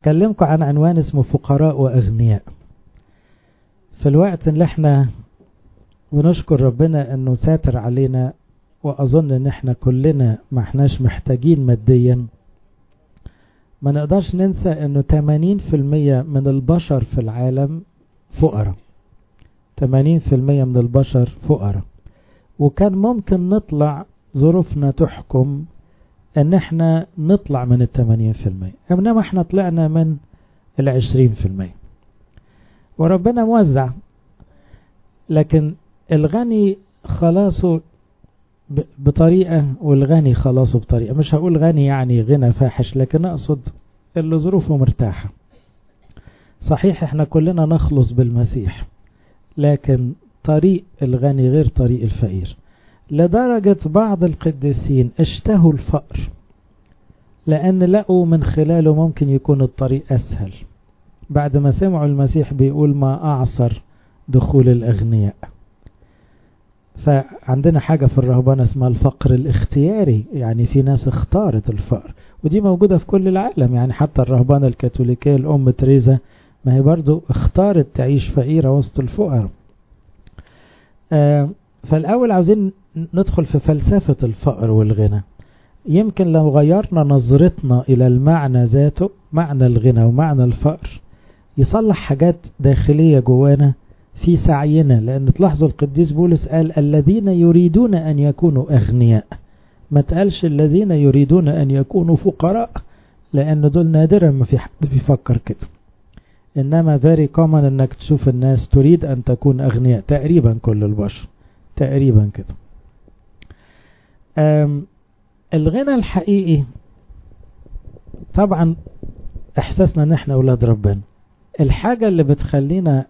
كلمكم عن عنوان اسمه فقراء وأغنياء. في الوقت اللي احنا ونشكر ربنا انه ساتر علينا، واظن ان احنا كلنا ما احناش محتاجين ماديا، ما نقدرش ننسى انه 80% من البشر في العالم فقراء. 80% من البشر فقراء، وكان ممكن نطلع ظروفنا تحكم ان احنا نطلع من 80%، انما احنا طلعنا من 20%، وربنا موزع. لكن الغني خلاصه بطريقة والغني خلاصه بطريقة. مش هقول غني يعني غنى فاحش، لكن اقصد اللي ظروفه مرتاحة. صحيح احنا كلنا نخلص بالمسيح، لكن طريق الغني غير طريق الفقير. لدرجة بعض القديسين اشتهوا الفقر، لأن لقوا من خلاله ممكن يكون الطريق أسهل. بعد ما سمعوا المسيح بيقول ما أعصر دخول الأغنياء. فعندنا حاجة في الرهبانة اسمها الفقر الاختياري، يعني في ناس اختارت الفقر، ودي موجودة في كل العالم. يعني حتى الرهبانة الكاثوليكية الأم تريزا ما هي برضو اختارت تعيش فقيرة وسط الفقراء. فالأول عاوزين ندخل في فلسفة الفقر والغنى. يمكن لو غيرنا نظرتنا إلى المعنى ذاته، معنى الغنى ومعنى الفقر، يصلح حاجات داخلية جوانا في سعينا. لأن تلاحظوا القديس بولس قال الذين يريدون أن يكونوا أغنياء، ما تقالش الذين يريدون أن يكونوا فقراء، لأن دول نادرا ما في حد بيفكر كده. إنما very common أنك تشوف الناس تريد أن تكون أغنياء، تقريبا كل البشر تقريبا كده. الغنى الحقيقي طبعا احساسنا ان احنا اولاد ربنا. الحاجة اللي بتخلينا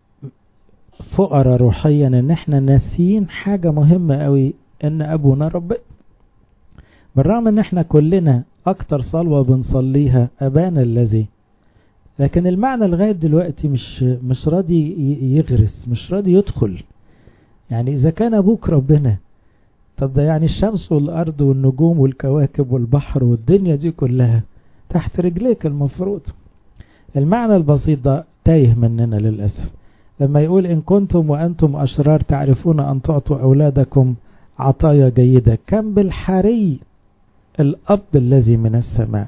فقراء روحيا ان احنا ناسيين حاجة مهمة قوي، ان ابونا ربنا. بالرغم ان احنا كلنا اكتر صلوة بنصليها ابانا الذي، لكن المعنى لغاية دلوقتي مش راضي يغرس، مش راضي يدخل. يعني اذا كان ابوك ربنا، طب ده يعني الشمس والأرض والنجوم والكواكب والبحر والدنيا دي كلها تحت رجليك المفروض. المعنى البسيط ده تايه مننا للأسف. لما يقول إن كنتم وأنتم أشرار تعرفون أن تعطوا أولادكم عطايا جيدة، كم بالحري الأب الذي من السماء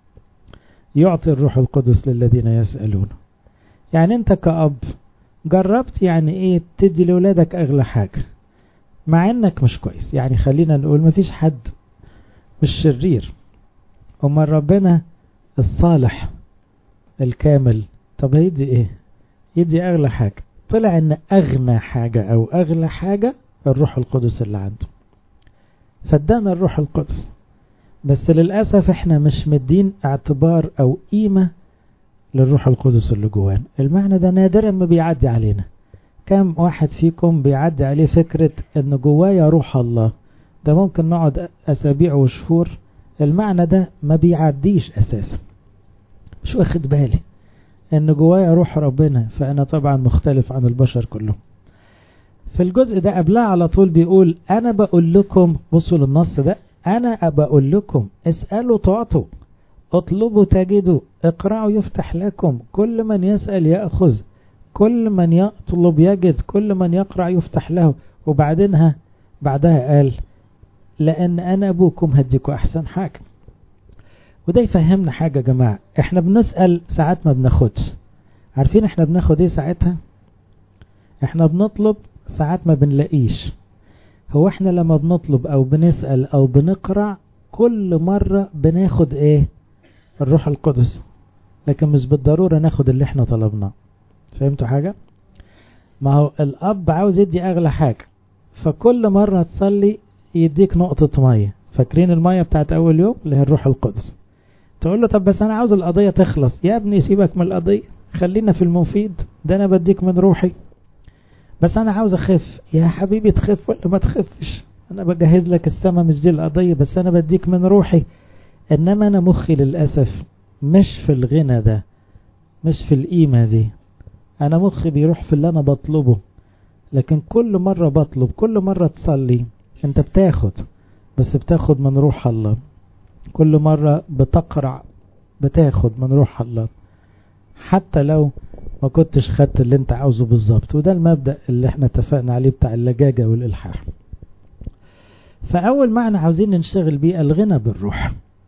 يعطي الروح القدس للذين يسألون. يعني أنت كأب جربت يعني إيه تدي لأولادك أغلى حاجة، مع انك مش كويس. يعني خلينا نقول مفيش حد مش شرير، امال ربنا الصالح الكامل طب هيدي ايه؟ يدي اغلى حاجة. طلع ان اغنى حاجة او اغلى حاجة الروح القدس اللي عنده، فادانا الروح القدس. بس للأسف احنا مش مدين اعتبار او قيمة للروح القدس اللي جوانا. المعنى ده نادرا ما بيعدي علينا. كم واحد فيكم بيعدي عليه فكرة ان جوايا روح الله؟ ده ممكن نقعد اسابيع وشهور المعنى ده ما بيعديش اساسا. مش واخد بالي ان جوايا روح ربنا، فانا طبعا مختلف عن البشر كلهم. في الجزء ده قبلها على طول بيقول انا بقول لكم، بصوا للنص ده، انا بقول لكم اسألوا تعطوا، اطلبوا تجدوا، اقرأوا يفتح لكم، كل من يسأل يأخذ، كل من يطلب يجد، كل من يقرأ يفتح له. وبعدها قال لأن أنا أبوكم هديكم أحسن حاجة. وده يفهمنا حاجة يا جماعة. احنا بنسأل ساعات ما بناخدش. عارفين احنا بناخد ايه ساعتها؟ احنا بنطلب ساعات ما بنلاقيش. هو احنا لما بنطلب او بنسأل او بنقرأ كل مرة بناخد ايه؟ الروح القدس، لكن مش بالضرورة ناخد اللي احنا طلبناه. فهمتوا حاجة؟ ما هو الأب عاوز يدي أغلى حاجة، فكل مرة تصلي يديك نقطة مية. فاكرين المية بتاعت أول يوم اللي هي الروح القدس؟ تقول له طب بس أنا عاوز القضية تخلص. يا ابني سيبك من القضية، خلينا في المفيد، ده أنا بديك من روحي. بس أنا عاوز أخف. يا حبيبي تخف ولا ما تخفش، أنا بجهز لك السما، مش دي القضية، بس أنا بديك من روحي. إنما أنا مخي للأسف مش في الغنى ده، مش في القيمة دي. أنا مخي بيروح في اللي أنا بطلبه. لكن كل مرة بطلب، كل مرة تصلي، أنت بتاخد، بس بتاخد من روح الله. كل مرة بتقرع بتاخد من روح الله حتى لو ما كنتش خدت اللي انت عاوزه بالظبط. وده المبدأ اللي احنا اتفقنا عليه بتاع اللجاجة والإلحاح. فأول معنى عاوزين ننشغل بيه الغنى بالروح.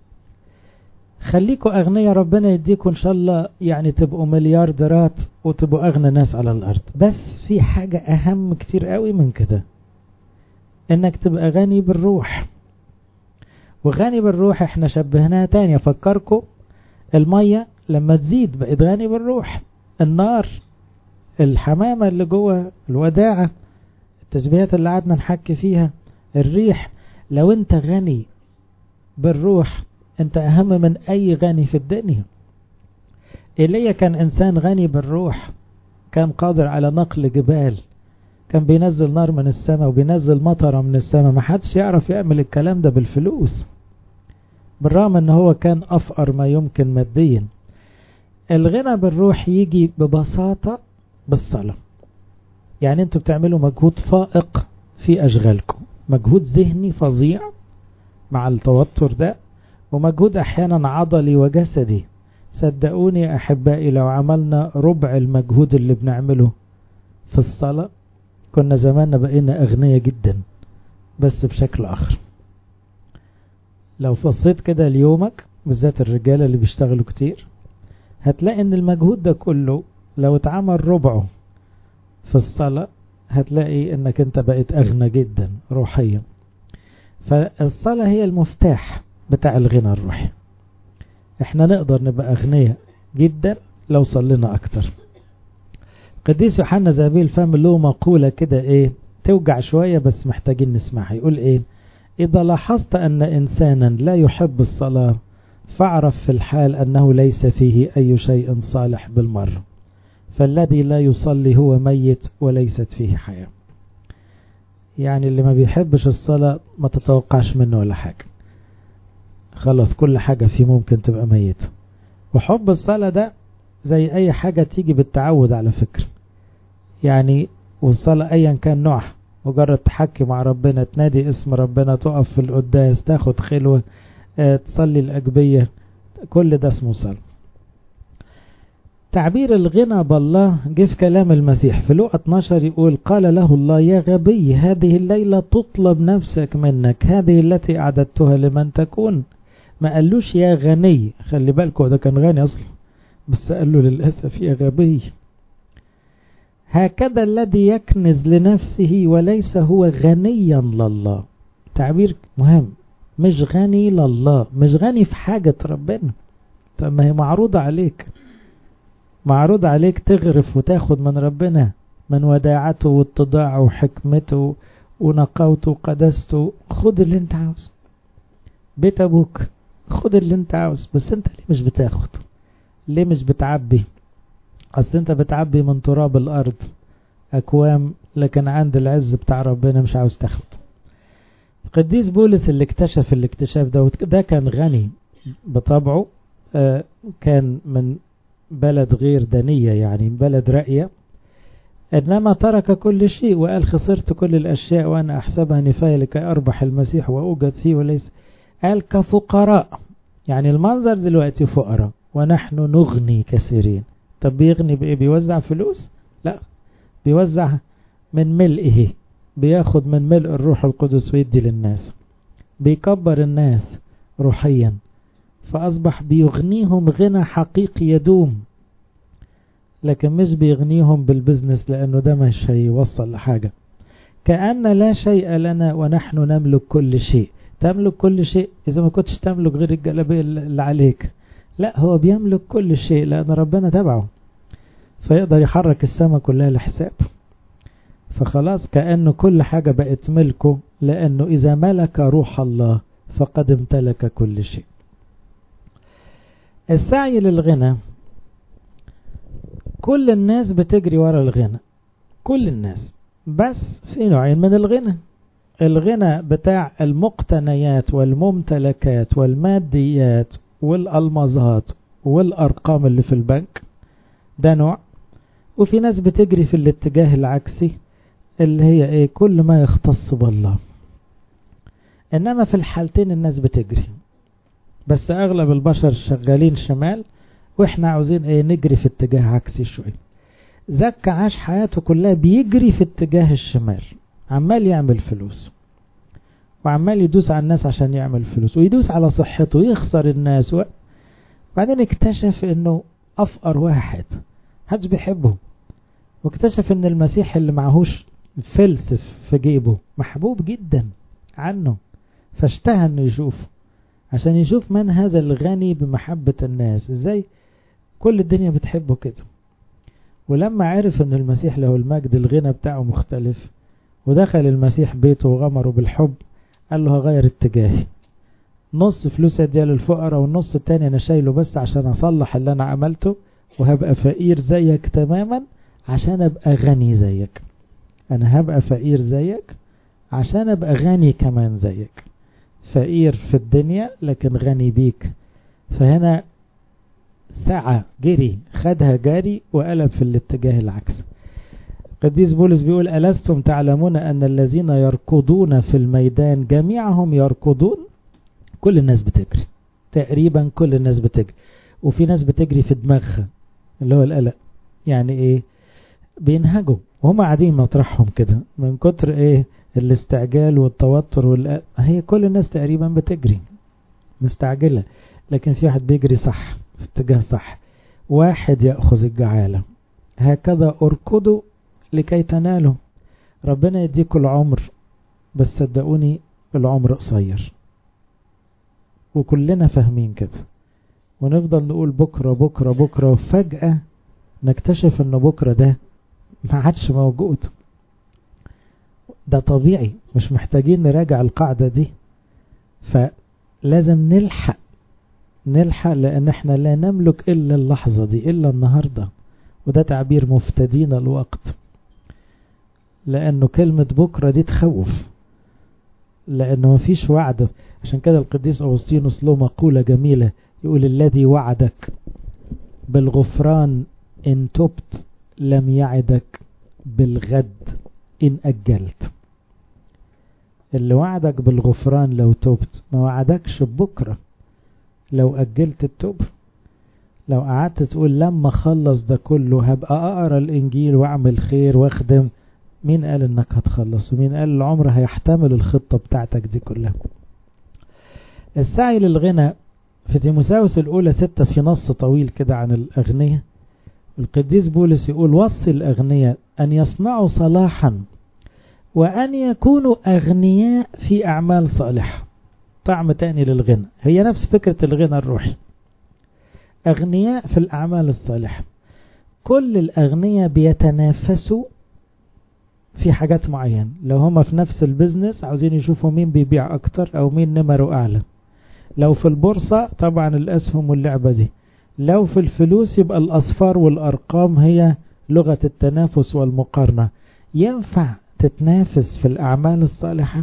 خليكوا أغنياء، ربنا يديكوا إن شاء الله يعني تبقوا مليارديرات وتبقوا أغنى ناس على الأرض، بس في حاجة أهم كتير قوي من كده، إنك تبقى غني بالروح. وغني بالروح احنا شبهناها تاني أفكركوا، المية لما تزيد بقت غني بالروح، النار، الحمامة اللي جوه الوداعة، التشبيهات اللي قعدنا نحكي فيها، الريح. لو انت غني بالروح انت اهم من اي غني في الدنيا. ايليا كان انسان غني بالروح، كان قادر على نقل جبال، كان بينزل نار من السماء وبينزل مطره من السماء. ما حدش يعرف يعمل الكلام ده بالفلوس، بالرغم ان هو كان افقر ما يمكن ماديا. الغنى بالروح يجي ببساطة بالصلاة. يعني انتوا بتعملوا مجهود فائق في اشغالكم، مجهود ذهني فظيع مع التوتر ده، ومجهود احيانا عضلي وجسدي. صدقوني يا احبائي، لو عملنا ربع المجهود اللي بنعمله في الصلاة كنا زماننا بقينا اغنياء جدا، بس بشكل اخر. لو فصيت كده ليومك، بالذات الرجالة اللي بيشتغلوا كتير، هتلاقي ان المجهود ده كله لو اتعمل ربعه في الصلاة هتلاقي انك انت بقيت اغنى جدا روحيا. فالصلاة هي المفتاح بتاع الغنى الروحي. احنا نقدر نبقى اغنياء جدا لو صلينا اكتر. قديس يوحنا ذهبي الفم له مقولة كده ايه توجع شوية بس محتاجين نسمعها. يقول ايه: اذا لاحظت ان انسانا لا يحب الصلاة فاعرف في الحال أنه ليس فيه أي شيء صالح بالمرة، فالذي لا يصلي هو ميت وليست فيه حياة. يعني اللي ما بيحبش الصلاة ما تتوقعش منه ولا حاجة، خلاص كل حاجة فيه ممكن تبقى ميت. وحب الصلاة ده زي أي حاجة تيجي بالتعود على فكرة. يعني والصلاة أيا كان نوعها، مجرد تحكي مع ربنا، تنادي اسم ربنا، تقف في القداس، تاخد خلوة، تصلي الأجبية، كل ده اسمه صلاة. تعبير الغنى بالله جه في كلام المسيح في لوقا 12 يقول: قال له الله: يا غبي، هذه الليلة تطلب نفسك منك، هذه التي أعددتها لمن تكون. ما قالوش يا غني، خلي بالكوا ده كان غني أصلا، بس قال له للأسف يا غبي. هكذا الذي يكنز لنفسه وليس هو غنيا لله. تعبير مهم، مش غني لله، مش غني في حاجة ربنا. طب ما هي معروضة عليك، معروض عليك تغرف وتاخد من ربنا، من وداعته واتضاعه وحكمته ونقاوته وقدسته. خد اللي انت عاوز، بيت ابوك خد اللي انت عاوز، بس انت ليه مش بتاخد؟ ليه مش بتعبي؟ اصل انت بتعبي من تراب الارض اكوام، لكن عند العز بتاع ربنا مش عاوز تاخد. قديس بولس اللي اكتشف الاكتشاف ده كان غني بطبعه، كان من بلد غير دنية، يعني بلد راقية، انما ترك كل شيء وقال: خسرت كل الاشياء وانا احسبها نفاية لكي اربح المسيح واوجد فيه. وليس قال كفقراء، يعني المنظر دلوقتي فقراء ونحن نغني كثيرين. طب بيغني بايه؟ بيوزع فلوس؟ لا، بيوزع من ملئه، بياخد من ملء الروح القدس ويدي للناس، بيكبر الناس روحيا، فأصبح بيغنيهم غنى حقيقي يدوم. لكن مش بيغنيهم بالبزنس، لأنه ده مش هيوصل لحاجة. كأن لا شيء لنا ونحن نملك كل شيء. تملك كل شيء إذا ما كنتش تملك غير الجلابية اللي عليك. لا، هو بيملك كل شيء لأن ربنا تبعه، فيقدر يحرك السماء كلها لحساب. فخلاص كأنه كل حاجة بقت ملكه، لأنه إذا ملك روح الله فقد امتلك كل شيء. السعي للغنى، كل الناس بتجري ورا الغنى، كل الناس، بس في نوعين من الغنى. الغنى بتاع المقتنيات والممتلكات والماديات والألمازات والأرقام اللي في البنك، ده نوع. وفي ناس بتجري في الاتجاه العكسي اللي هي ايه؟ كل ما يختص بالله. انما في الحالتين الناس بتجري، بس اغلب البشر شغالين شمال، واحنا عاوزين ايه؟ نجري في اتجاه عكسي شوية. زكا عاش حياته كلها بيجري في اتجاه الشمال، عمال يعمل فلوس وعمال يدوس على الناس عشان يعمل فلوس، ويدوس على صحته ويخسر الناس بعدين اكتشف انه افقر واحد محدش بيحبه، واكتشف ان المسيح اللي معهوش فلسف في جيبه محبوب جدا عنه، فاشتهى انه يشوفه عشان يشوف من هذا الغني بمحبة الناس، ازاي كل الدنيا بتحبه كده. ولما عرف ان المسيح له المجد الغنى بتاعه مختلف، ودخل المسيح بيته وغمره بالحب، قال له هغير اتجاهي، نص فلوس اديها للفقراء والنص التاني انا شايله بس عشان اصلح اللي انا عملته، وهبقى فقير زيك تماما عشان ابقى غني زيك. انا هبقى فقير زيك عشان ابقى غني كمان زيك، فقير في الدنيا لكن غني بيك. فهنا سعى جري، خدها جاري وقلب في الاتجاه العكس. قديس بولس بيقول ألستم تعلمون أن الذين يركضون في الميدان جميعهم يركضون؟ كل الناس بتجري، تقريبا كل الناس بتجري، وفي ناس بتجري في دماغها اللي هو القلق. يعني ايه؟ بينهجوا وهم قاعدين مطرحهم كده من كتر ايه؟ الاستعجال والتوتر والقلق. هي كل الناس تقريبا بتجري مستعجلة، لكن في واحد بيجري صح في اتجاه صح. واحد يأخذ الجعالة، هكذا اركضوا لكي تنالوا. ربنا يديكوا العمر، بس صدقوني العمر قصير، وكلنا فاهمين كده، ونفضل نقول بكرة بكرة بكرة، وفجأة نكتشف ان بكرة ده ما عادش موجود. ده طبيعي، مش محتاجين نراجع القاعدة دي. فلازم نلحق لان احنا لا نملك الا اللحظة دي، الا النهاردة. وده تعبير مفتدين الوقت، لانه كلمة بكرة دي تخوف، لانه مفيش وعد. عشان كده القديس أغسطينوس له مقولة جميلة يقول الذي وعدك بالغفران إن تبت لم يعدك بالغد إن أجلت. اللي وعدك بالغفران لو تبت ما وعدكش ببكرة لو أجلت التوب. لو قعدت تقول لما خلص ده كله هبقى أقرأ الإنجيل وأعمل خير وأخدم، مين قال إنك هتخلص؟ ومين قال العمر هيحتمل الخطة بتاعتك دي كلها؟ السعي للغنى في تيموثاوس الأولى 6 في نص طويل كده عن الأغنياء. القديس بولس يقول وصي الأغنياء أن يصنعوا صلاحا وأن يكونوا أغنياء في أعمال صالحة. طعم تاني للغنى، هي نفس فكرة الغنى الروحي، أغنياء في الأعمال الصالحة. كل الأغنياء بيتنافسوا في حاجات معينة، لو هما في نفس البزنس عاوزين يشوفوا مين بيبيع أكتر أو مين نمره أعلى. لو في البورصة طبعا الأسهم واللعبة دي. لو في الفلوس يبقى الأصفار والأرقام هي لغة التنافس والمقارنة. ينفع تتنافس في الأعمال الصالحة؟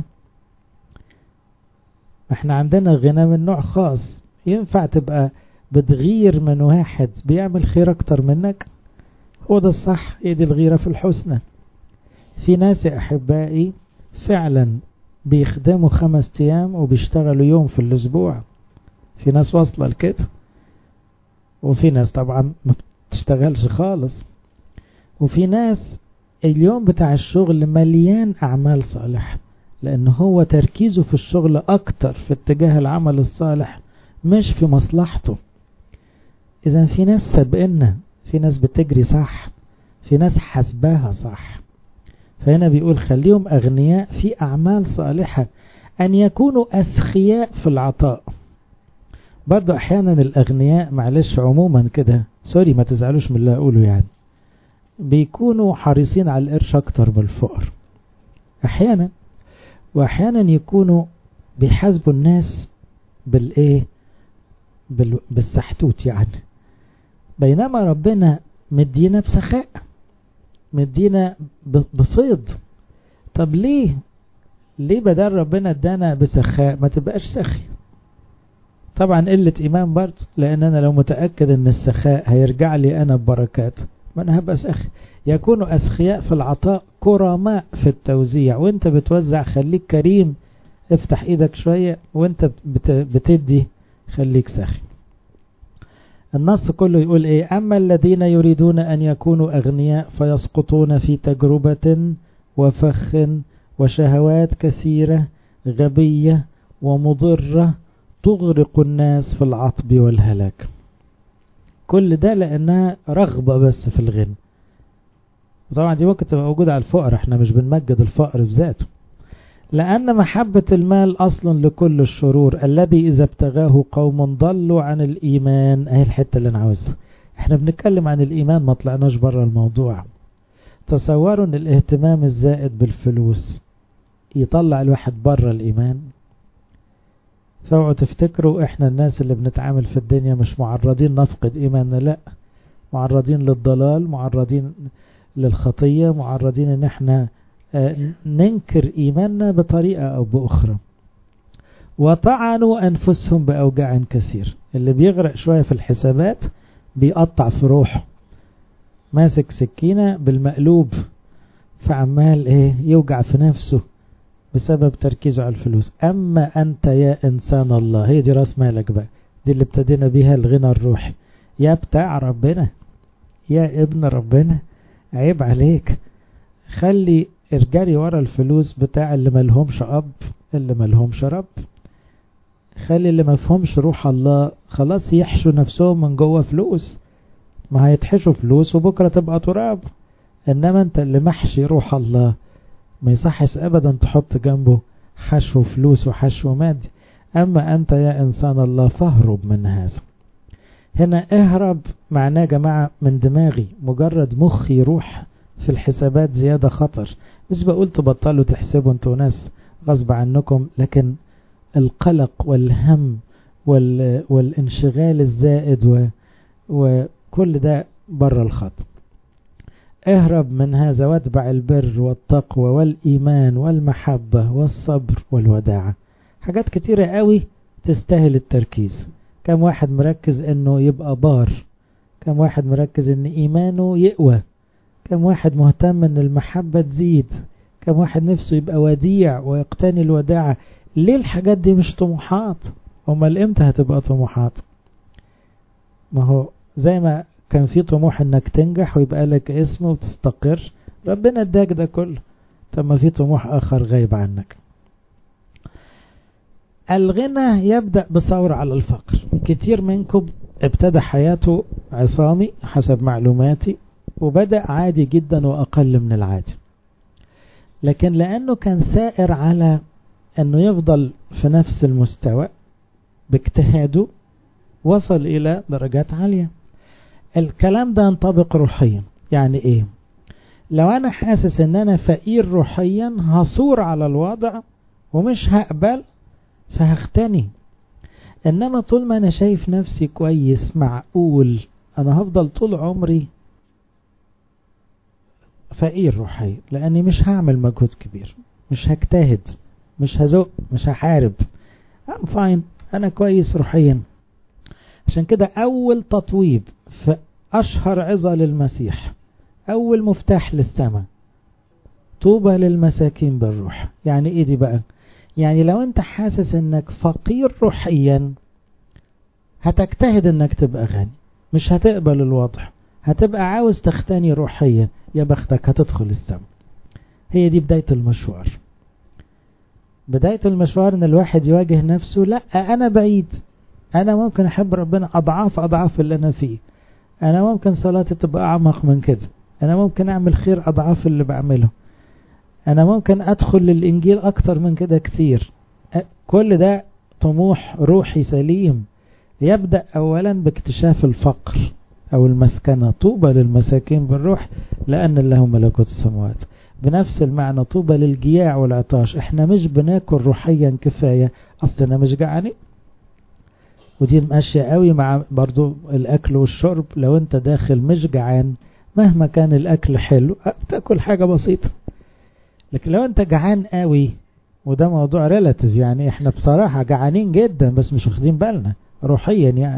احنا عندنا غنى من نوع خاص. ينفع تبقى بتغير من واحد بيعمل خير أكتر منك؟ هو ده الصح، هي دي الغيرة في الحسنى. في ناس يا أحبائي فعلا بيخدموا 5 أيام وبيشتغلوا يوم في الأسبوع. في ناس واصلة لكده، وفي ناس طبعا ما بتشتغلش خالص. وفي ناس اليوم بتاع الشغل مليان أعمال صالحة، لأنه هو تركيزه في الشغل أكتر في اتجاه العمل الصالح مش في مصلحته. إذا في ناس سابقنا، في ناس بتجري صح، في ناس حسباها صح. فهنا بيقول خليهم أغنياء في أعمال صالحة، أن يكونوا أسخياء في العطاء. برضو أحيانا الأغنياء معلش عموما كده، سوري ما تزعلوش من اللي أقوله، يعني بيكونوا حريصين على القرش أكتر من الفقر أحيانا. وأحيانا يكونوا بيحاسبوا الناس بالإيه؟ بالسحتوت يعني. بينما ربنا مدينا بسخاء، مدينا بفيض. طب ليه بدل ربنا ادانا بسخاء ما تبقاش سخي؟ طبعا قلة ايمان برضه، لان انا لو متأكد ان السخاء هيرجع لي انا ببركات ما انا هبقى سخي. يكونوا اسخياء في العطاء كرماء في التوزيع. وانت بتوزع خليك كريم، افتح ايدك شوية، وانت بتدي خليك سخي. النص كله يقول ايه؟ اما الذين يريدون ان يكونوا اغنياء فيسقطون في تجربة وفخ وشهوات كثيرة غبية ومضرة تغرق الناس في العطب والهلاك. كل ده لانها رغبة بس في الغنى. وطبعا دي ممكن تبقى موجودة على الفقر، احنا مش بنمجد الفقر في ذاته، لأن محبة المال أصل لكل الشرور الذي إذا ابتغاه قوم ضلوا عن الإيمان. اهي الحتة اللي أنا عاوزها. احنا بنتكلم عن الإيمان، ما طلعناش برا الموضوع. تصوروا ان الاهتمام الزائد بالفلوس يطلع الواحد برا الإيمان. فاوعوا تفتكروا احنا الناس اللي بنتعامل في الدنيا مش معرضين نفقد إيماننا، لا، معرضين للضلال، معرضين للخطية، معرضين ان احنا ننكر إيماننا بطريقة أو بأخرى. وطعنوا أنفسهم بأوجاع كثير. اللي بيغرق شوية في الحسابات بيقطع في روحه، ماسك سكينة بالمقلوب، فعمال يوجع في نفسه بسبب تركيزه على الفلوس. أما أنت يا إنسان الله، هي دي راس مالك بقى، دي اللي ابتدينا بيها الغنى الروحي. يا بتاع ربنا، يا ابن ربنا، عيب عليك. خلي ارجعي ورا الفلوس بتاع اللي ملهمش أب، اللي ملهمش رب. خلي اللي مفهمش روح الله خلاص يحشوا نفسهم من جوه فلوس، ما هيتحشوا فلوس وبكرة تبقى تراب. انما انت اللي محشي روح الله ما يصحش ابدا تحط جنبه حشو فلوس وحشو مادي. اما انت يا انسان الله فاهرب من هذا. هنا اهرب معناه يا جماعة من دماغي، مجرد مخي يروح في الحسابات زيادة خطر. مش بقول تبطلوا تحسبوا انتوا ناس غصب عنكم، لكن القلق والهم والانشغال الزائد وكل ده بره الخط. اهرب من هذا واتبع البر والتقوى والإيمان والمحبة والصبر والوداعة. حاجات كتيرة قوي تستاهل التركيز. كم واحد مركز انه يبقى بار، كم واحد مركز ان ايمانه يقوى، كم واحد مهتم ان المحبة تزيد، كم واحد نفسه يبقى وديع ويقتني الوداعة. ليه الحاجات دي مش طموحات؟ امال امتى هتبقى طموحات؟ ما هو زي ما كان في طموح انك تنجح ويبقى لك اسم وتستقر، ربنا اداك ده كله. طب ما في طموح اخر غايب عنك. الغنى يبدأ بثورة على الفقر. كتير منكم ابتدى حياته عصامي حسب معلوماتي، وبدأ عادي جدا وأقل من العادي، لكن لأنه كان ثائر على أنه يفضل في نفس المستوى باجتهاده وصل إلى درجات عالية. الكلام ده ينطبق روحيا. يعني إيه؟ لو أنا حاسس أن أنا فقير روحيا هصور على الوضع ومش هقبل فهختني. إنما طول ما أنا شايف نفسي كويس معقول، أنا هفضل طول عمري فقير روحي، لأني مش هعمل مجهود كبير، مش هجتهد، مش هزق، مش هحارب. I'm fine، أنا كويس روحيا. عشان كده أول تطويب في أشهر عظة للمسيح، أول مفتاح للسماء، طوبى للمساكين بالروح. يعني إيه دي بقى؟ يعني لو أنت حاسس أنك فقير روحيا هتجتهد أنك تبقى غني، مش هتقبل الوضع، هتبقى عاوز تختني روحيا، يا بختك هتدخل السماء. هي دي بداية المشوار. بداية المشوار ان الواحد يواجه نفسه، لا انا بعيد، انا ممكن احب ربنا اضعاف اللي انا فيه، انا ممكن صلاتي تبقى اعمق من كده، انا ممكن اعمل خير اضعاف اللي بعمله، انا ممكن ادخل للانجيل اكتر من كده كتير. كل ده طموح روحي سليم. يبدأ اولا باكتشاف الفقر او المسكنة. طوبى للمساكين بالروح لان لهم ملكوت السماوات. بنفس المعنى طوبى للجياع والعطاش. احنا مش بناكل روحيا كفاية، اصلنا مش جعانين. ودي ماشية قوي مع برضو الاكل والشرب. لو انت داخل مش جعان مهما كان الاكل حلو تاكل حاجة بسيطة، لكن لو انت جعان قوي، وده موضوع ريلاتيف، يعني احنا بصراحة جعانين جدا بس مش واخدين بالنا روحيا يعني،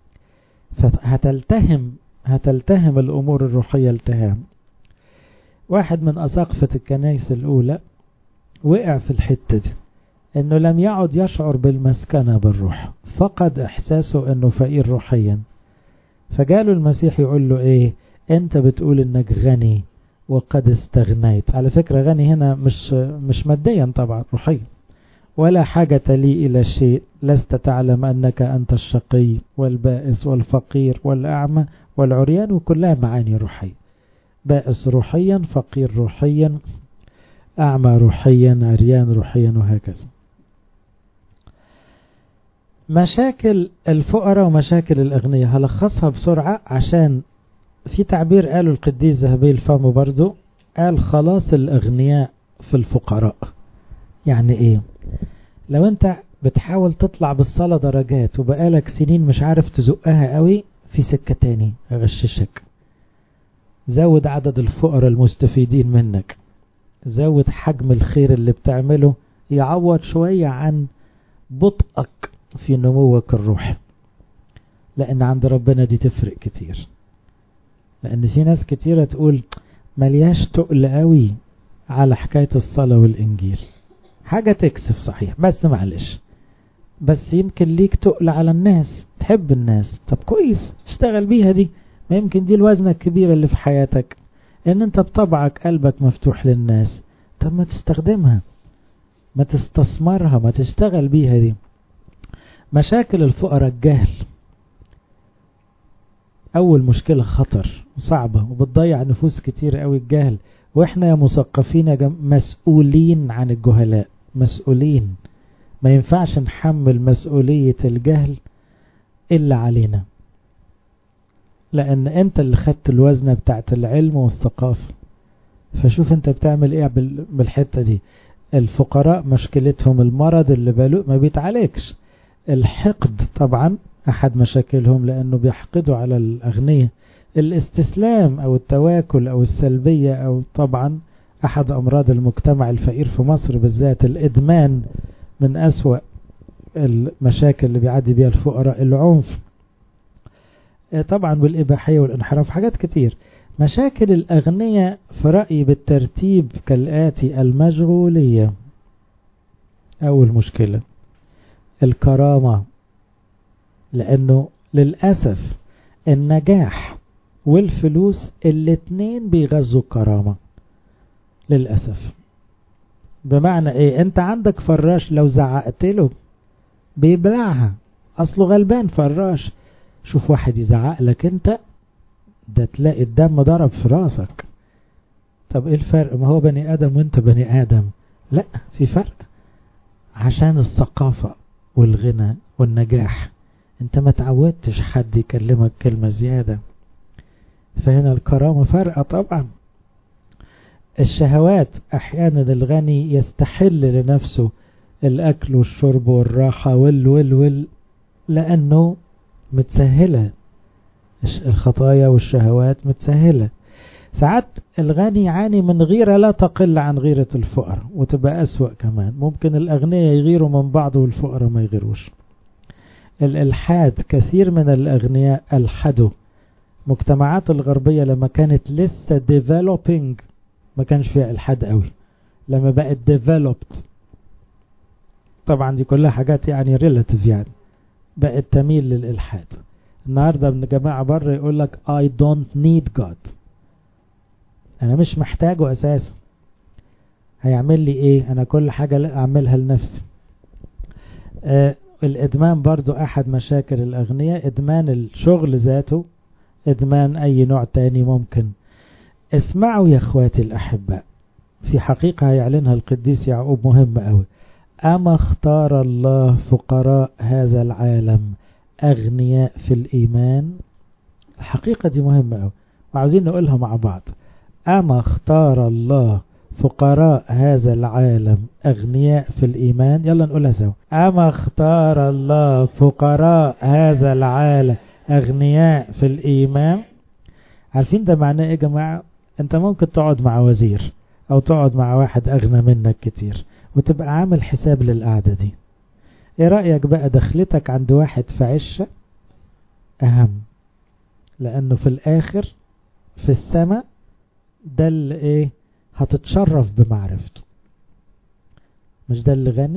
هتلتهم الامور الروحية التهام. واحد من اساقفة الكنائس الاولى وقع في الحتة دي، انه لم يعد يشعر بالمسكنة بالروح، فقد احساسه انه فقير روحيا. فجاله المسيح يقول له ايه؟ انت بتقول انك غني وقد استغنيت. على فكرة غني هنا مش ماديا طبعا، روحيا. ولا حاجة لي إلى شيء، لست تعلم أنك أنت الشقي والبائس والفقير والأعمى والعريان، وكلها معاني روحية. بائس روحيا، فقير روحيا، أعمى روحيا، عريان روحيا، وهكذا. مشاكل الفقراء ومشاكل الأغنياء هلخصها بسرعة، عشان في تعبير قاله القديس ذهبي الفم برضو، قال خلاص الأغنياء في الفقراء. يعني ايه؟ لو انت بتحاول تطلع بالصلاة درجات وبقالك سنين مش عارف تزقها قوي، في سكة تاني اغششك. زود عدد الفقراء المستفيدين منك، زود حجم الخير اللي بتعمله، يعوض شوية عن بطئك في نموك الروحي. لان عند ربنا دي تفرق كتير. لان في ناس كتيرة تقول ملياش تقل قوي على حكاية الصلاة والإنجيل. حاجة تكسف صحيح، بس معلش، بس يمكن ليك تقل على الناس، تحب الناس. طب كويس، اشتغل بيها دي. ما يمكن دي الوزنة الكبيرة اللي في حياتك، ان انت بطبعك قلبك مفتوح للناس. طب ما تستخدمها، ما تستثمرها، ما تشتغل بيها دي. مشاكل الفقراء الجهل. اول مشكلة خطر وصعبة وبتضيع نفوس كتير قوي، الجهل. واحنا يا مثقفين يا مسؤولين عن الجهلاء، مسؤولين. ما ينفعش نحمل مسؤولية الجهل إلا علينا، لأن أنت اللي خدت الوزنة بتاعت العلم والثقافة. فشوف أنت بتعمل إيه بالحتة دي. الفقراء مشكلتهم المرض اللي ما بيتعالجش. الحقد طبعا أحد مشاكلهم، لأنه بيحقدوا على الأغنياء. الاستسلام أو التواكل أو السلبية، أو طبعا أحد أمراض المجتمع الفقير في مصر بالذات الإدمان، من أسوأ المشاكل اللي بيعدي بيها الفقراء. العنف طبعا والإباحية والانحراف، حاجات كتير. مشاكل الأغنياء في رأيي بالترتيب كالآتي: المشغولية أول مشكلة، الكرامة، لأنه للأسف النجاح والفلوس الاتنين بيغذوا الكرامة للأسف. بمعنى ايه؟ انت عندك فراش لو زعقت له بيبلعها، اصله غلبان فراش. شوف واحد يزعق لك انت، ده تلاقي الدم ضرب في راسك. طب ايه الفرق؟ ما هو بني ادم وانت بني ادم. لا، في فرق. عشان الثقافة والغنى والنجاح، انت ما تعودتش حد يكلمك كلمة زيادة. فهنا الكرامة فرقة طبعا. الشهوات، احيانا الغني يستحل لنفسه الاكل والشرب والراحة لانه متسهلة. الخطايا والشهوات متسهلة. ساعات الغني يعاني من غيرة لا تقل عن غيرة الفقر، وتبقى أسوأ كمان. ممكن الأغنياء يغيروا من بعض والفقراء ما يغيروش. الإلحاد، كثير من الأغنياء ألحدوا. مجتمعات الغربية لما كانت لسه developing ما كانش فيها إلحاد قوي. لما بقت developed، طبعا دي كلها حاجات يعني relative، يعني بقت تميل للإلحاد. النهاردة ابن جماعة بره يقول لك I don't need God، أنا مش محتاجه أساسا. هيعمل لي إيه؟ أنا كل حاجة أعملها لنفسي. الإدمان برضو أحد مشاكل الأغنياء، إدمان الشغل ذاته، إدمان أي نوع تاني ممكن. اسمعوا يا أخواتي الأحباء، في حقيقة هيعلنها القديس يعقوب مهم أوي: أما اختار الله فقراء هذا العالم أغنياء في الإيمان. الحقيقة دي مهمة أوي وعاوزين نقولها مع بعض. أما اختار الله فقراء هذا العالم أغنياء في الإيمان. يلا نقولها سوا: أما اختار الله فقراء هذا العالم أغنياء في الإيمان. عارفين ده معناه إيه يا جماعة؟ أنت ممكن تقعد مع وزير أو تقعد مع واحد أغنى منك كتير وتبقى عامل حساب للقعدة دي. إيه رأيك بقى دخلتك عند واحد في عشة أهم؟ لأنه في الآخر في السماء ده اللي إيه؟ هتتشرف بمعرفته. مش ده اللي غني؟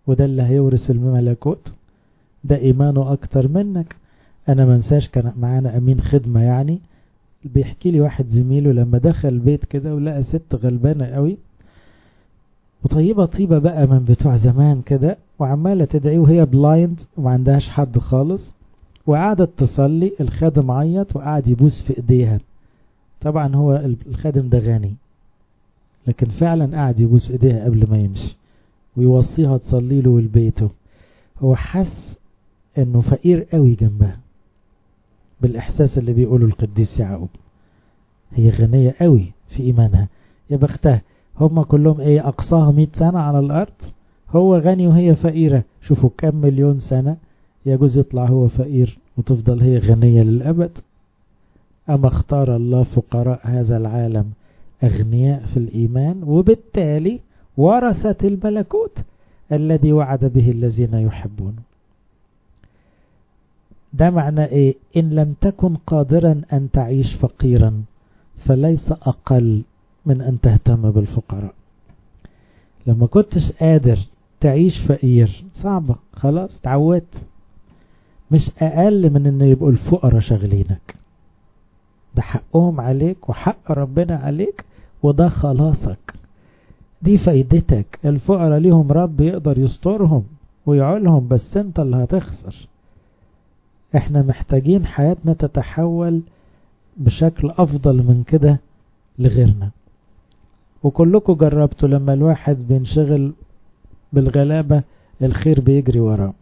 وده اللي هيورث الملكوت، ده إيمانه أكتر منك. أنا منساش كان معانا أمين خدمة يعني، بيحكي لي واحد زميله لما دخل البيت كده ولقى ست غلبانة قوي وطيبة طيبة بقى من بتوع زمان كده، وعمالة تدعي وهي بلايند وما عندهاش حد خالص، وقعدت تصلي. الخادم عيط وقعد يبوس في ايديها. طبعا هو الخادم ده غني، لكن فعلا قعد يبوس ايديها قبل ما يمشي ويوصيها تصلي له ولبيته. هو حس انه فقير قوي جنبها بالاحساس اللي بيقوله القديس يعقوب. هي غنية قوي في ايمانها، يا بختها. هم كلهم ايه اقصاها 100 سنة على الارض، هو غني وهي فقيرة. شوفوا كم مليون سنة يجوز يطلع هو فقير وتفضل هي غنية للأبد. أما اختار الله فقراء هذا العالم أغنياء في الإيمان، وبالتالي ورثت الملكوت الذي وعد به الذين يحبون. ده معنى إيه؟ إن لم تكن قادرا أن تعيش فقيرا فليس أقل من أن تهتم بالفقراء. لما كنتش قادر تعيش فقير صعبة، خلاص تعودت. مش أقل من أن يبقوا الفقراء شغلينك، ده حقهم عليك وحق ربنا عليك، وده خلاصك، دي فايدتك. الفقراء ليهم رب يقدر يسترهم ويعولهم، بس انت اللي هتخسر. احنا محتاجين حياتنا تتحول بشكل أفضل من كده لغيرنا. وكلكم جربتوا لما الواحد بينشغل بالغلابة الخير بيجري وراه.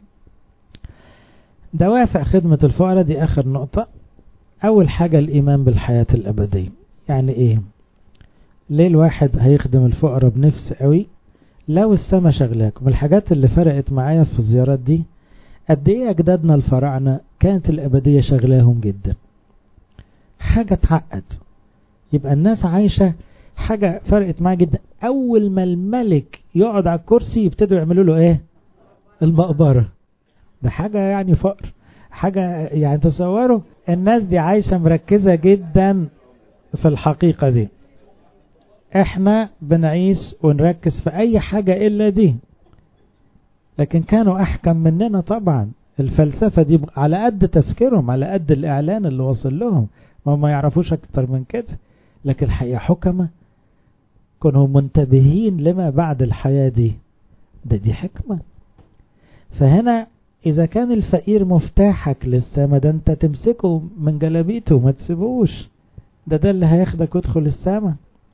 دوافع خدمة الفقراء دي آخر نقطة. أول حاجة الإيمان بالحياة الأبدية. يعني إيه؟ ليه الواحد هيخدم الفقراء بنفس قوي؟ لو السما شغلاك. من الحاجات اللي فرقت معايا في الزيارات دي قد إيه أجدادنا الفراعنة كانت الأبدية شغلاهم جدا. حاجة تعقد، يبقى الناس عايشة. حاجة فرقت معايا جدا، أول ما الملك يقعد على الكرسي يبتدوا يعملوا له إيه؟ المقبرة. ده حاجة يعني فقر، حاجة يعني تصوروا الناس دي عايشة مركزة جدا في الحقيقة دي. احنا بنعيش ونركز في اي حاجة الا دي، لكن كانوا احكم مننا طبعا. الفلسفة دي على قد تفكيرهم، على قد الاعلان اللي وصل لهم، ما يعرفوش اكتر من كده. لكن الحقيقة حكمة كانوا منتبهين لما بعد الحياة دي. دي حكمة. فهنا إذا كان الفقير مفتاحك للسما، ده أنت تمسكه من جلابيته ما تسيبوش، ده اللي هياخدك وادخل السما.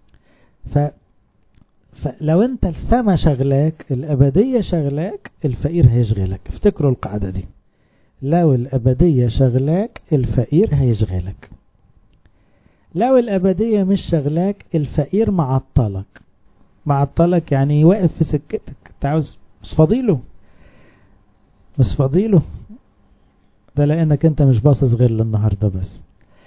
فلو أنت السما شغلاك، الأبدية شغلاك، الفقير هيشغلك. افتكروا القاعدة دي، لو الأبدية شغلاك الفقير هيشغلك. لو الأبدية مش شغلاك الفقير معطلك يعني واقف في سكتك. تعوز مش فاضيله، ده لأنك أنت مش باصص غير للنهاردة بس.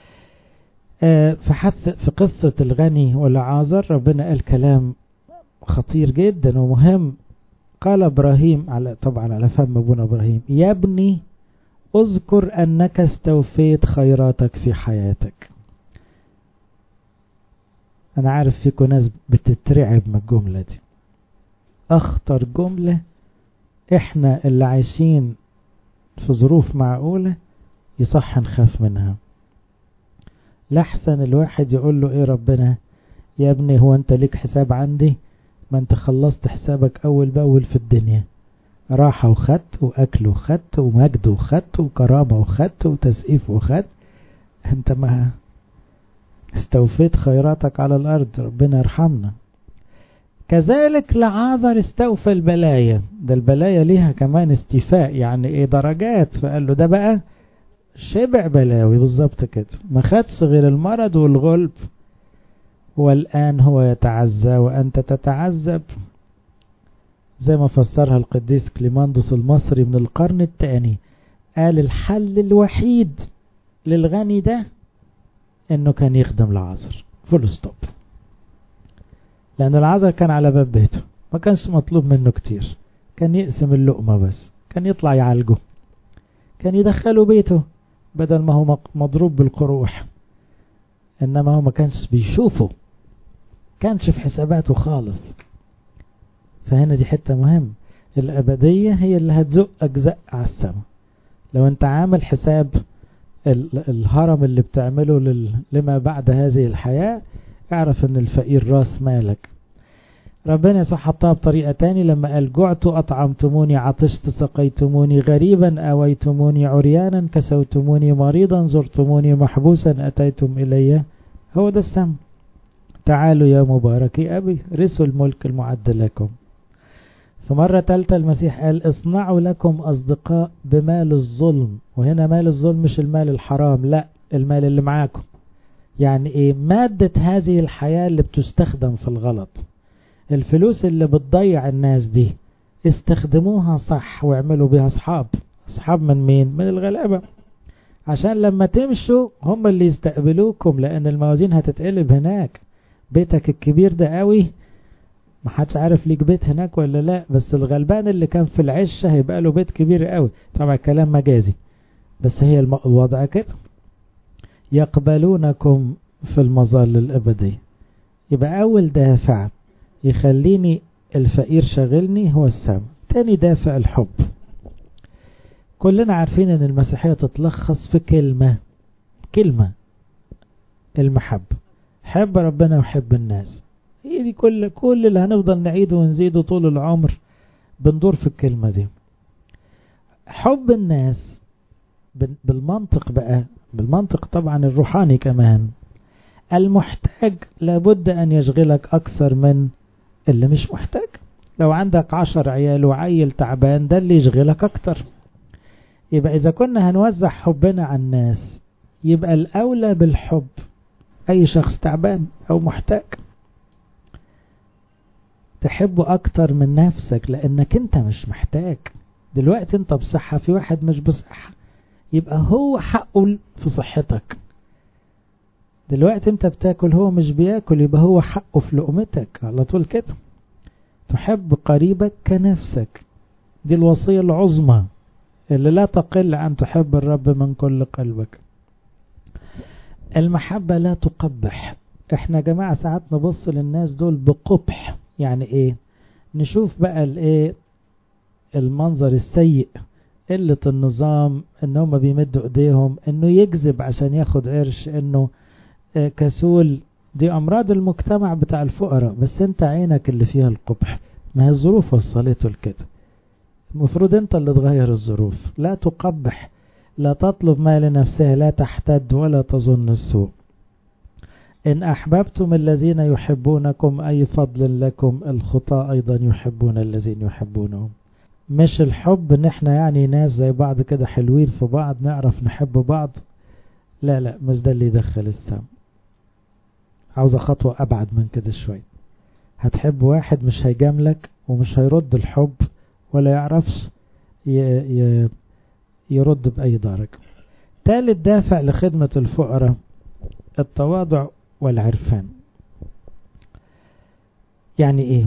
في قصة الغني والعازر ربنا قال كلام خطير جدا ومهم. قال إبراهيم طبعا على فم ابونا إبراهيم: يا ابني اذكر أنك استوفيت خيراتك في حياتك. أنا عارف فيكم ناس بتترعب من الجملة دي، أخطر جملة. إحنا اللي عايشين في ظروف معقولة يصح نخاف منها. لحسن الواحد يقول له: إيه ربنا يا ابني، هو أنت ليك حساب عندي؟ ما أنت خلصت حسابك أول بأول في الدنيا، راحة وخدت وأكل وخدت ومجد وخدت وكرامة وخدت وتسقيف وخدت. أنت ما استوفيت خيراتك على الأرض، ربنا يرحمنا. كذلك لعازر استوفى البلايا. ده البلايا ليها كمان استيفاء، يعني ايه؟ درجات. فقال له ده بقى شبع بلاوي بالظبط كده، ما خدش غير المرض والغلب. والآن هو يتعزى وأنت تتعذب، زي ما فسرها القديس كليماندوس المصري من القرن الثاني. قال الحل الوحيد للغني ده انه كان يخدم لعازر، فول ستوب. لأن العازر كان على باب بيته، ما كانش مطلوب منه كتير، كان يقسم اللقمة بس، كان يطلع يعالجه، كان يدخله بيته بدل ما هو مضروب بالقروح. إنما هو ما كانش بيشوفه، كانش في حساباته خالص. فهنا دي حتة مهم. الأبدية هي اللي هتزقك زق على السماء. لو انت عامل حساب الهرم اللي بتعمله لما بعد هذه الحياة، اعرف ان الفقير راس مالك. ربنا يسوع حطها بطريقة تاني لما قال جعت أطعمتموني، عطشت سقيتموني، غريبا أويتموني، عريانا كسوتموني، مريضا زرتموني، محبوسا أتيتم إلي. هو ده السم. تعالوا يا مباركي أبي رثوا الملك المعد لكم. فمرة تالتة المسيح قال اصنعوا لكم أصدقاء بمال الظلم. وهنا مال الظلم مش المال الحرام، لا، المال اللي معاكم. يعني ايه؟ مادة هذه الحياة اللي بتستخدم في الغلط، الفلوس اللي بتضيع الناس دي، استخدموها صح واعملوا بها أصحاب. أصحاب من مين؟ من الغلابة، عشان لما تمشوا هم اللي يستقبلوكم، لأن الموازين هتتقلب هناك. بيتك الكبير ده قوي، محدش عارف ليك بيت هناك ولا لا، بس الغلبان اللي كان في العشة هيبقى له بيت كبير قوي. طبعا كلام مجازي، بس هي الوضع كده. يقبلونكم في المظل الأبدي. يبقى أول دافع يخليني الفقير شغلني هو السماء. تاني دافع الحب. كلنا عارفين ان المسيحية تتلخص في كلمة، المحبة. حب ربنا وحب الناس. هي دي كل اللي هنفضل نعيده ونزيده طول العمر، بندور في الكلمة دي. حب الناس بالمنطق بقى، بالمنطق طبعا الروحاني كمان. المحتاج لابد أن يشغلك أكثر من اللي مش محتاج. لو عندك 10 عيال وعيل تعبان، ده اللي يشغلك أكتر. يبقى إذا كنا هنوزع حبنا على الناس، يبقى الأولى بالحب أي شخص تعبان أو محتاج. تحبه أكتر من نفسك، لأنك أنت مش محتاج. دلوقتي أنت بصحة، في واحد مش بصحة، يبقى هو حقه في صحتك. دلوقتي أنت بتاكل، هو مش بياكل، يبقى هو حقه في لقمتك. على طول كده. تحب قريبك كنفسك. دي الوصية العظمى اللي لا تقل عن تحب الرب من كل قلبك. المحبة لا تقبح. احنا جماعة ساعات نبص للناس دول بقبح. يعني ايه؟ نشوف بقى الايه، المنظر السيء، قلة النظام، انهم بيمدوا ايديهم، انه يكذب عشان ياخد قرش، انه كسول. دي امراض المجتمع بتاع الفقراء، بس انت عينك اللي فيها القبح. ما هي الظروف وصلته لكده. المفروض انت اللي تغير الظروف. لا تقبح، لا تطلب ما لنفسها، لا تحتد ولا تظن السوء. إن أحببتم الذين يحبونكم أي فضل لكم، الخطاة أيضا يحبون الذين يحبونهم. مش الحب ان احنا يعني ناس زي بعض كده حلوين في بعض، نعرف نحب بعض. لا لا، مش ده اللي يدخل السم. عاوزة خطوة أبعد من كده شوي. هتحب واحد مش هيجاملك ومش هيرد الحب ولا يعرفش يرد بأي درجة. ثالث دافع لخدمة الفقراء التواضع والعرفان. يعني ايه؟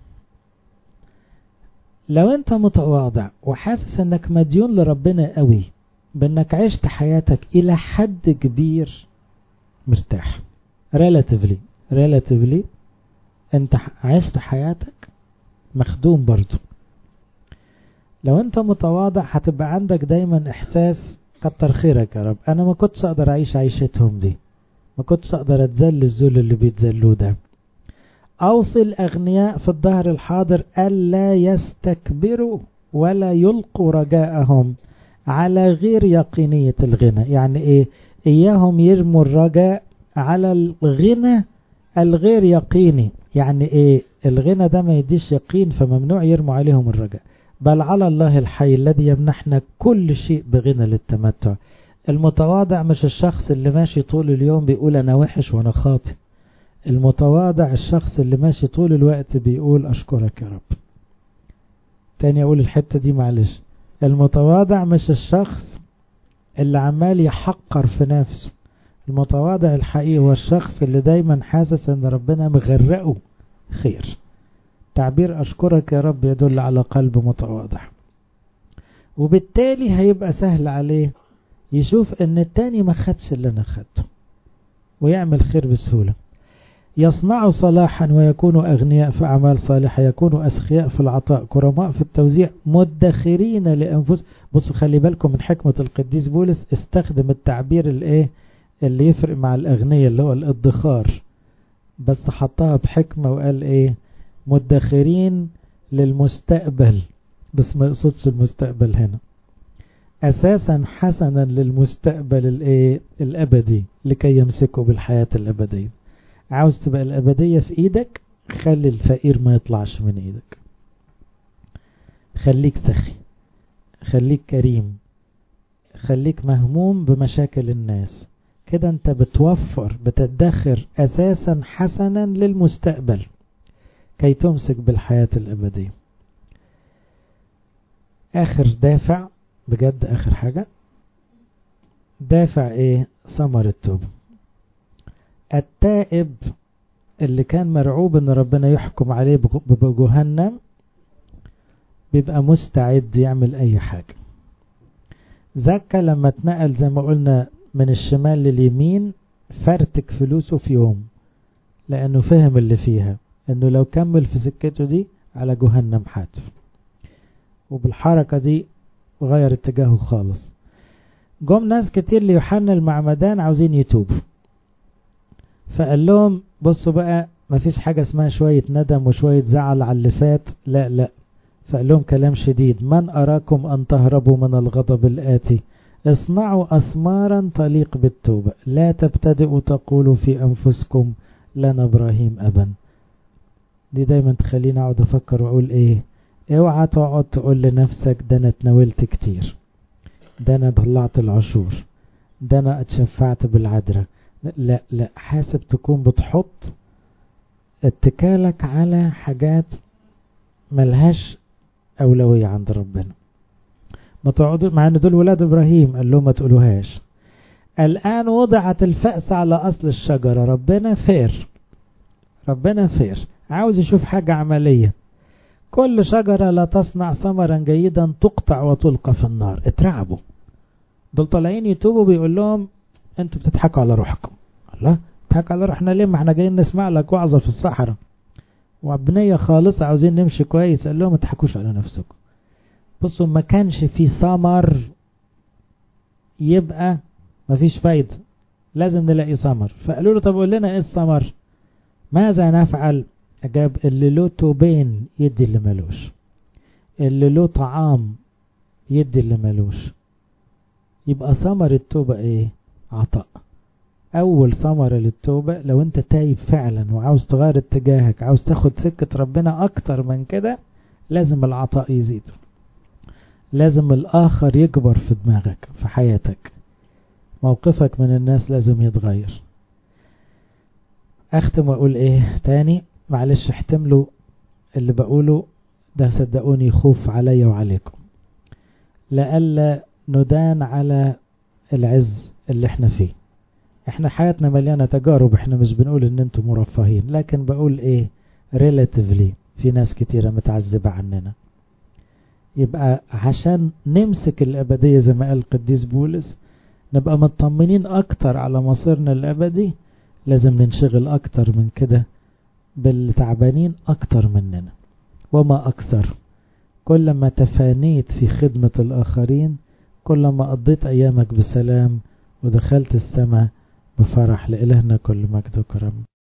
لو انت متواضع وحاسس انك مديون لربنا قوي، بانك عشت حياتك الى حد كبير مرتاح، relatively انت عشت حياتك مخدوم برضو. لو انت متواضع هتبقى عندك دايما احساس كتر خيرك يا رب، انا ما كنتش اقدر اعيش عيشتهم دي، ما كنتش اقدر اتذل الذل اللي بيتذلوه ده. اوصي الاغنياء في الظهر الحاضر الا يستكبروا ولا يلقوا رجاءهم على غير يقينية الغنى. يعني ايه؟ اياهم يرموا الرجاء على الغنى الغير يقيني. يعني ايه؟ الغنى ده ما يديش يقين، فممنوع يرموا عليهم الرجاء، بل على الله الحي الذي يمنحنا كل شيء بغنى للتمتع. المتواضع مش الشخص اللي ماشي طول اليوم بيقول انا وحش وانا خاطئ. المتواضع الشخص اللي ماشي طول الوقت بيقول اشكرك يا رب. تاني اقول الحتة دي معلش. المتواضع مش الشخص اللي عمال يحقر في نفسه. المتواضع الحقيقي هو الشخص اللي دايما حاسس ان ربنا مغرقه خير. تعبير اشكرك يا رب يدل على قلب متواضع، وبالتالي هيبقى سهل عليه يشوف ان التاني ما خدش اللي انا خدته ويعمل خير بسهولة. يصنعوا صلاحا ويكونوا أغنياء في أعمال صالحة، يكونوا أسخياء في العطاء، كرماء في التوزيع، مدخرين لأنفسهم. بصوا خلي بالكم من حكمة القديس بولس، استخدم التعبير اللي يفرق مع الأغنياء اللي هو الادخار، بس حطها بحكمة وقال مدخرين للمستقبل، بس ما يقصدش المستقبل هنا، أساسا حسنا للمستقبل الأبدي لكي يمسكوا بالحياة الأبدية. عاوز تبقى الأبدية في إيدك، خلي الفقير ما يطلعش من إيدك، خليك سخي، خليك كريم، خليك مهموم بمشاكل الناس، كده انت بتوفر بتدخر أساسا حسنا للمستقبل كي تمسك بالحياة الأبدية. آخر دافع بجد، آخر حاجة، دافع ثمر التوبة. التائب اللي كان مرعوب ان ربنا يحكم عليه بجهنم بيبقى مستعد يعمل اي حاجة. زكا لما اتنقل زي ما قلنا من الشمال لليمين فرتك فلوسه في يوم، لانه فهم اللي فيها، انه لو كمل في سكته دي على جهنم حاتف، وبالحركة دي غير اتجاهه خالص. جم ناس كتير ليوحنا المعمدان عاوزين يتوبوا، فقال لهم بصوا بقى، مفيش حاجة اسمها شوية ندم وشوية زعل على اللي فات، لا لا. فقال لهم كلام شديد، من أراكم أن تهربوا من الغضب الآتي، اصنعوا أثمارا تليق بالتوبة، لا تبتدئوا تقولوا في أنفسكم لنا إبراهيم أبا. دي دايما تخليني أقعد أفكر وأقول اوعى تقعد تقول لنفسك ده أنا اتناولت كتير، ده أنا طلعت العشور، ده أنا اتشفعت بالعذراء. لا لا، حاسب تكون بتحط اتكالك على حاجات ملهاش أولوية عند ربنا. ما تقعدوا مع ان دول ولاد إبراهيم، قال لهم ما تقولوهاش. الآن وضعت الفأس على أصل الشجرة. ربنا فير، عاوز يشوف حاجة عملية. كل شجرة لا تصنع ثمرا جيدا تقطع وتلقى في النار. اترعبوا، دول طالعين يتوبوا، بيقول لهم انتوا بتضحكوا على روحكم. الله، بتضحكوا على روحنا ليه؟ ما احنا جايين نسمع لك وعظة في الصحراء وبنية خالصة، عاوزين نمشي كويس. قال لهم ما تضحكوش على نفسكم. بصوا، ما كانش في ثمر يبقى ما فيش فايدة، لازم نلاقي ثمر. فقالوا له طب قول لنا ايه الثمر؟ ماذا نفعل؟ أجاب اللي له توبين يدي اللي ملوش، اللي له طعام يدي اللي ملوش. يبقى ثمر التوبة عطاء. أول ثمرة للتوبة لو أنت تايب فعلا وعاوز تغير اتجاهك، عاوز تاخد سكة ربنا أكتر من كده، لازم العطاء يزيد، لازم الآخر يكبر في دماغك في حياتك، موقفك من الناس لازم يتغير. أختم وأقول تاني، معلش احتملوا اللي بقوله ده، صدقوني خوف علي وعليكم، لألا ندان على العز اللي احنا فيه. احنا حياتنا مليانة تجارب، احنا مش بنقول ان انتم مرفهين، لكن بقول relatively في ناس كتيرة متعذبة عننا. يبقى عشان نمسك الأبدية زي ما قال القديس بولس، نبقى مطمنين اكتر على مصيرنا الأبدي، لازم ننشغل اكتر من كده بالتعبانين اكتر مننا. وما اكثر، كلما تفانيت في خدمة الآخرين، كلما قضيت أيامك بسلام ودخلت السماء بفرح. لإلهنا كل مجد وكرم.